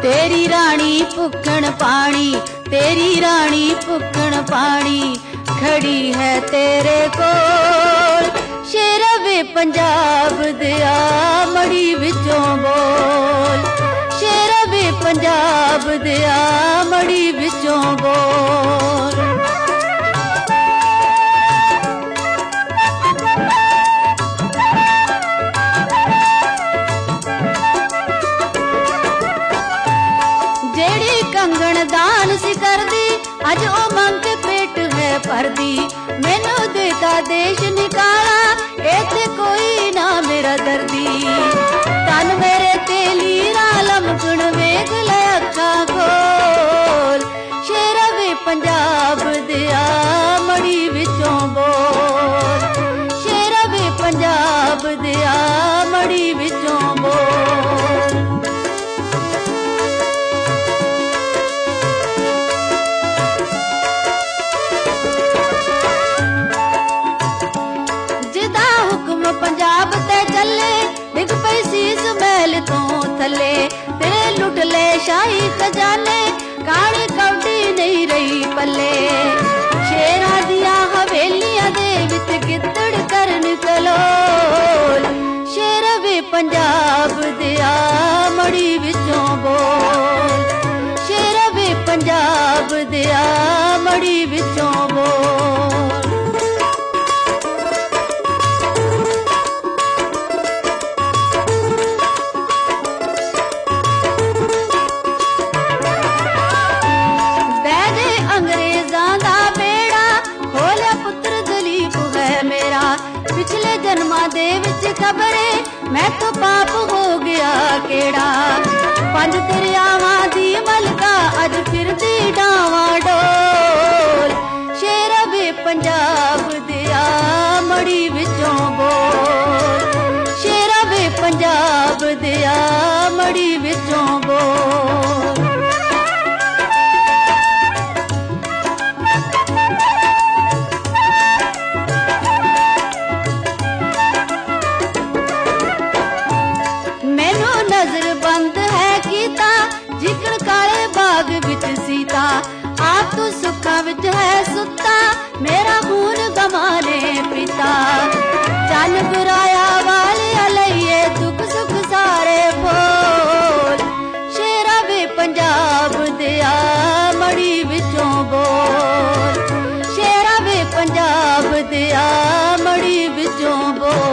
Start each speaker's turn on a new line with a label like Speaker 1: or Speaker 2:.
Speaker 1: तेरी रानी भुक्खण पानी, तेरी रानी भुक्खण पानी, खड़ी है तेरे कोल। शेर वे पंजाब दिया मड़ी विचों बोल, शेर वे पंजाब दिया मड़ी विचों बोल। कंगन दान सी कर दी, अज ओ मंग के पेट है भर दी। मैनू देता देश निकाला, इत्थे कोई ना मेरा दर्दी। तन मेरे तेली रालम गुण वेख ले अखा खोल। शेर वे पंजाब दिया मड़ी विचों बोल, शेर वे पंजाब दिया मड़ी विचों बोल। पंजाब ते चले डिग पई सीस महल तो थले, तेरे लुट ले शाही खजाने, काली कौडी नहीं रही पल्ले। शेरां दियां हवेलियां दे विच गिद्दड़ करन कलोल। शेर वे पंजाब दिया मड़ी विचों बोल, शेर वे पंजाब दिया मड़ी विचों बोल। पिछले जन्मा दे विच खबरे मैं तो पाप हो गया केड़ा। पंज दरियावां दी मलका अज फिरदी डावां डोल। शेर वे पंजाब दिया मड़ी विचों बोल, शेर वे पंजाब दिया मड़ी विचों बोल। जिकड़ काले बाग विच सीता, आप तू सुखा विच है सुता, मेरा खून गमा ले पिता। चल बुराया वाले अलैये दुख सुख सारे बोल। शेरा वे पंजाब दिया मड़ी विचों बोल, शेरा वे पंजाब दिया मड़ी विचों बोल।